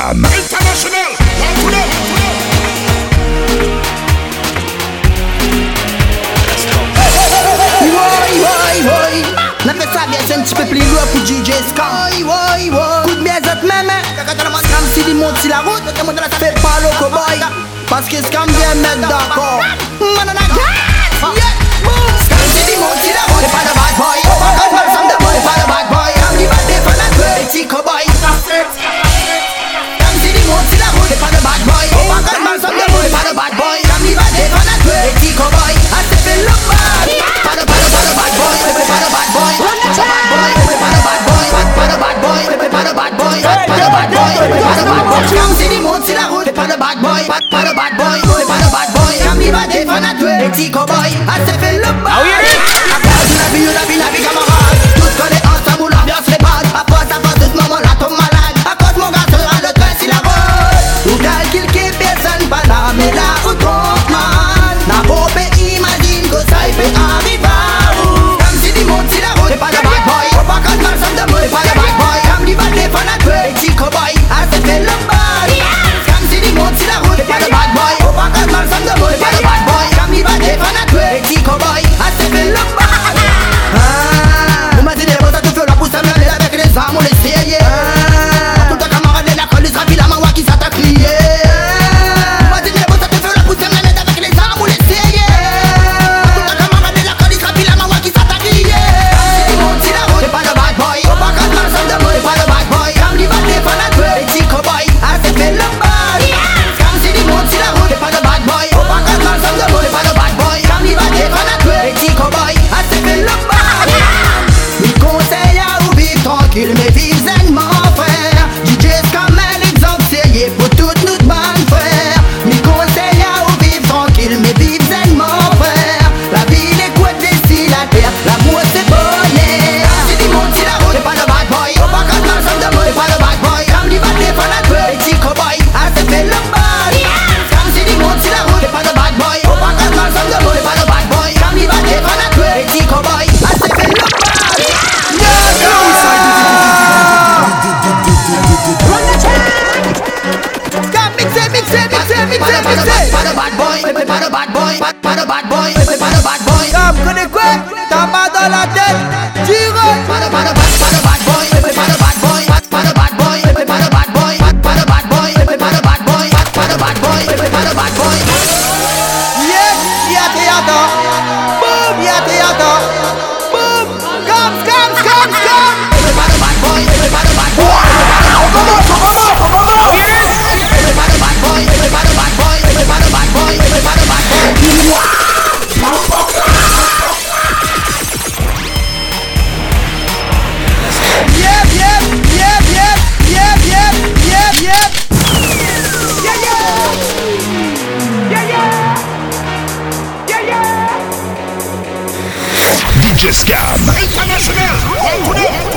Scam. International. La fête ça vient, c'est un petit peu plus lourd pour DJ Scam. Coup de biais autres même. Scam si il monte sur la route, fait pas le cowboy. Parce que Scam vient mettre d'accord. Scam si il monte sur la route, c'est pas le bad boy. Pas quand mal somme de boy, c'est pas le bad boy. Scam il va défendre un peu, petit cowboy. Scam si il monte sur la route, c'est pas le bad boy. Pas quand mal somme de boy, c'est pas le bad boy. Scam il va défendre un peu, petit cowboy. Ah c'est fait le bad. Pas le bad boy, pas le bad boy. Scam si il monte sur la route, c'est pas le bad boy. Pas le bad boy, c'est pas le bad boy. Scam il va défendre un peu, petit cowboy. Ah c'est fait le bad. La vie camarade. Tous connaissent ensemble, l'ambiance les bad. À force, de ce moment-là, tombe malade. À cause mon gars sera le train sur la route. Tout calcul qui personne pas là, mais là où trompe man. La pauvre imagine que ça y fait arriver. Scam si il monte sur la route, c'est pas le bad boy. Pas quand mal somme de boy, c'est pas le bad boy. Scam il va défendre un peu, petit cowboy. Ah c'est fait le bad. Scam si il monte sur la route, c'est pas le bad boy. Pas quand mal somme de boy, c'est pas le bad boy. Scam il va défendre un peu, petit cowboy. Ah c'est fait le bad. Vous m'avez dit ça te fait la pousse à me aller avec les armes, on les sérieux. Tout ta camarade de la colle, il sera la main qui s'attaque crier. Vous m'avez dit ça te fait la pousse à me aller avec les armes, on les sérieux. Tout ta camarade de la colle, il sera la main qui s'attaque crier. Si tu montes sur la route, c'est pas le bad boy. Pas quand mal somme de boy, c'est pas le bad boy. Scam il va défendre un peu, petit cowboy. Ah c'est fait le bad. Scam si tu montes sur la route, c'est pas le bad boy. Pas quand mal somme de boy, c'est pas le bad boy. Scam il va défendre un peu, petit cowboy. Ah c'est fait le bad. Mi conseille à vous vivre tranquille, mais vivre zainement, frère. DJ Scam un exemple sérieux pour toutes nos bandes, frère. Mi conseille à vous vivre tranquille, mais vivre zainement, frère. La ville est quoi d'ici la terre, l'amour c'est bonnet. Si tu montes sur la route, c'est pas le bad boy. Pas quand mal somme de boy, c'est pas le bad boy. Scam il va défendre un peu, petit cowboy. Ah c'est fait le bad. Scam si tu montes sur la route, c'est pas le bad boy. Pas quand mal somme de boy, c'est pas le bad boy. Scam il va défendre un peu, petit cowboy. Ah c'est fait le bad. Pas de bad boy, pas de bad boy, pas de bad boy, pas de bad boy. Scam, connais quoi? T'as mal dans la tête? Tire! Pas de bad boy, pas de bad boy, pas de bad boy, pas de bad boy, pas de bad boy, pas de bad boy, pas de bad boy, pas de bad boy. Yes, y'a théâtre. Boum, y'a théâtre. Boum, scam. Pas de bad boy, pas de bad boy. DJ Scam. International.